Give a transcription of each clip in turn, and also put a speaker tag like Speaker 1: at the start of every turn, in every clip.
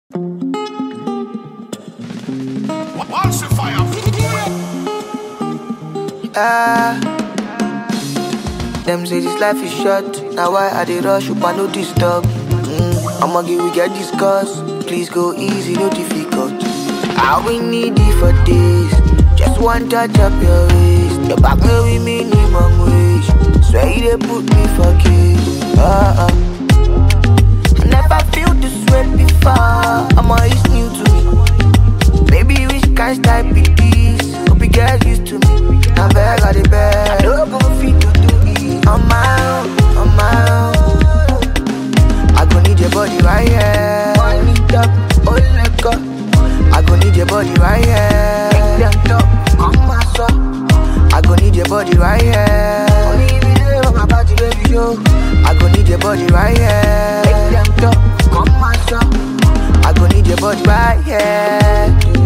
Speaker 1: Them say this life is short. Now why I dey rush up, I no disturb. I'ma give we get discuss. Please go easy, no difficult. I we need it for days. Just one touch up your waist. Your back may be minimum wage. Swear you dey put me for case. I never feel this way before. It's new to me. Baby, which kind style be this? Hope you get used to me. I beg, I dey beg. I don't go fit to do it on my own, on my own. I gon' need your body right here. I need up, oh let go. I gon' need your body right here. Make them talk, come my soul. I gon' need your body right here. Only if you live on my body, baby, show. I gon' need your body right here. Make them talk, come my soul. I gon' need your body right here.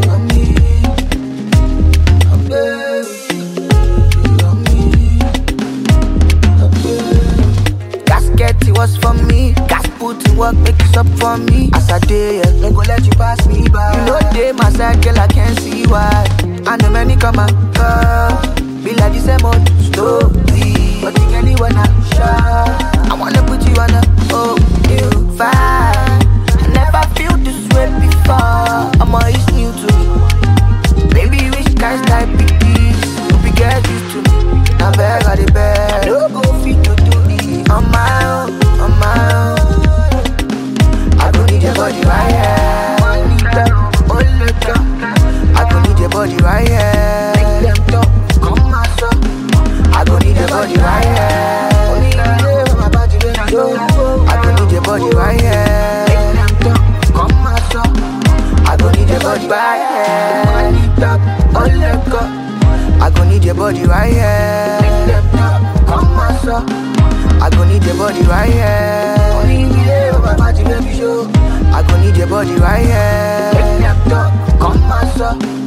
Speaker 1: It was for me. Gas put in work, make it up for me. As I day, yeah, no go let you pass me by. You know they my side, girl, I can't see why. And the many come and go. Be like the same old story. But you can when I show. I wanna put you on a new vibe. I never feel this way before. It's new to me. Baby, which kind style be this? Hope you get used to me. Now beg, I dey beg. I don't go fit to do it on my own, on my own. I gon' need your body right here. I need that, oh let go. I gon' need your body right here. Make them talk, come my soul. I gon' need your body right here. Only you live on my body, baby, show. I gon' need your body right here. Make them talk, come my soul. I gon' need your body right here. I need that, oh let go. I gon' need your body right here. Make them talk, come my soul. I gon' need your body right here. Only you live on my body, baby, show. I gon' need your body right here. Make them talk, come my soul.